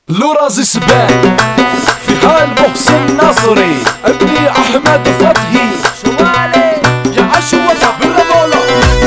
لورازي سبان في حال محسن نصري ابني احمد فتحي شوالي جعش وجع بالرمالة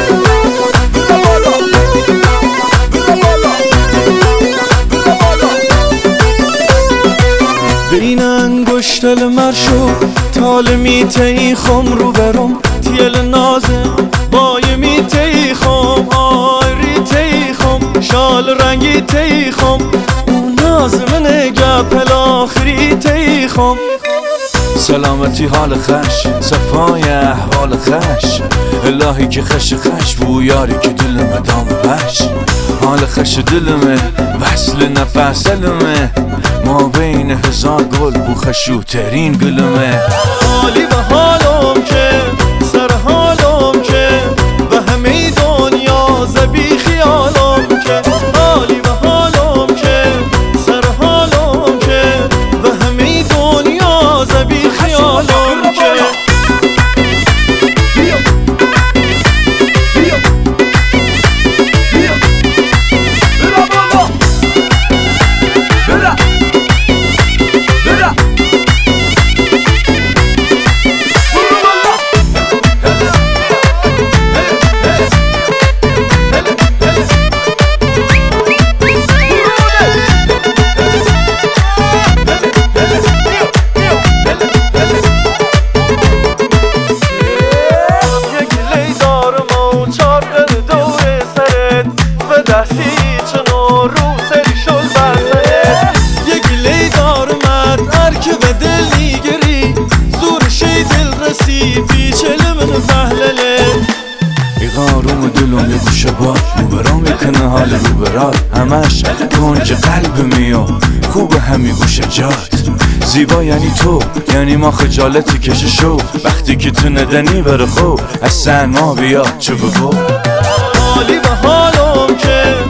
بین انگشت المرشو تال میتی خم رو برم تیل نازه بای میتی خم آری تی خم شال رنگی تی خم اون نازمن گپل آخری تی خم سلامتی حال خش صفای احوال خش الهی که خش بو یاری که دلمه دام بش حال خش دلمه وصل نفس دلمه ما بین هزار گل بو خشوترین گلمه حالی به حالم که سر حالم که به همه دنیا زبی خیالم که حالی به حالم که سر حالم که به همه دنیا زبی خیالم که آروم دلم یه گوشه بار روبرا میکنه حال روبرات همش کنج قلب میو خوب همی گوشه جات زیبا یعنی تو یعنی ما خجالتی کشه شو وقتی که تو ندنی بره خوب از سن ما بیا چه بگو حالی به حالم که